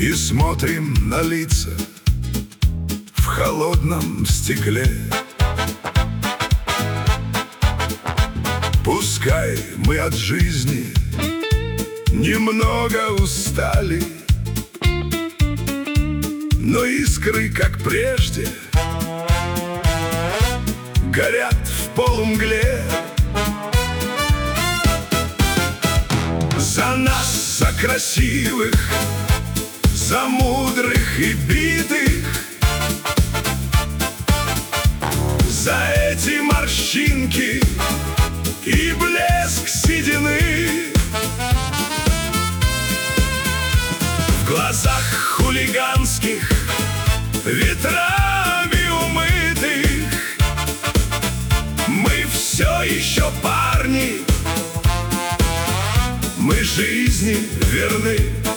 И смотрим на лица в холодном стекле. Пускай мы от жизни немного устали, но искры, как прежде, горят в полумгле. За нас, за красивых, за мудрых и битых, за эти морщинки и блеск седины. В глазах хулиганских, ветрами умытых, мы все еще парни, мы жизни верны.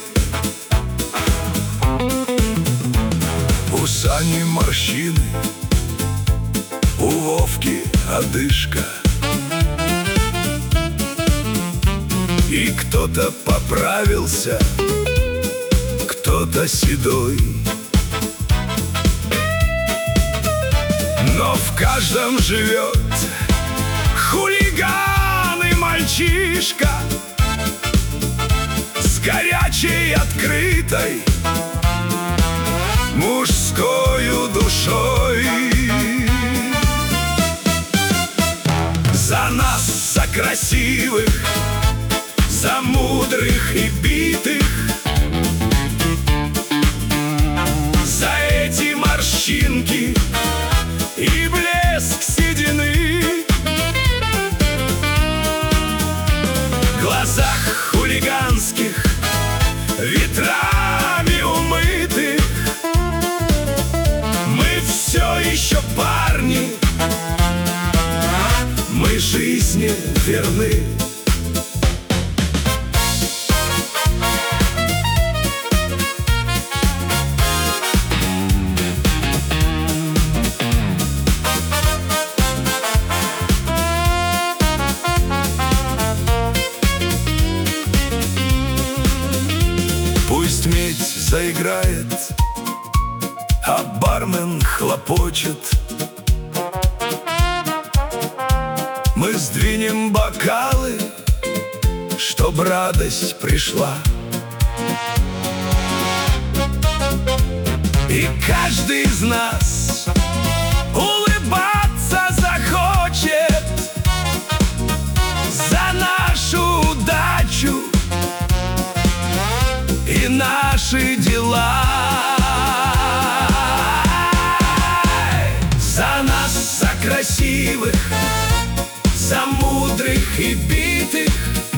У Сани морщины, у Вовки одышка, и кто-то поправился, кто-то седой. Но в каждом живет хулиган и мальчишка с горячей, открытой мужскою душой. За нас, за красивых, за мудрых и битых, за эти морщинки и блеск седины. В глазах хулиганских, ветрами умытых, мы все еще парни, мы жизни верны. Пусть медь заиграет, а бармен хлопочет. Мы сдвинем бокалы, чтоб радость пришла. И каждый из нас улыбаться захочет за нашу удачу и наши дела. За нас, за красивых, за мудрых и битых,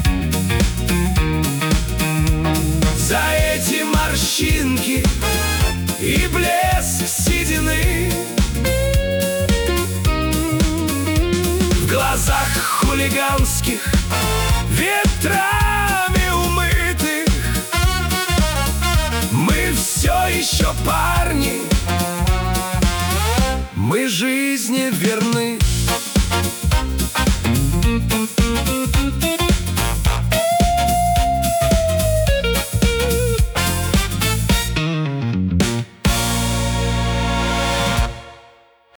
за эти морщинки и блеск седины. В глазах хулиган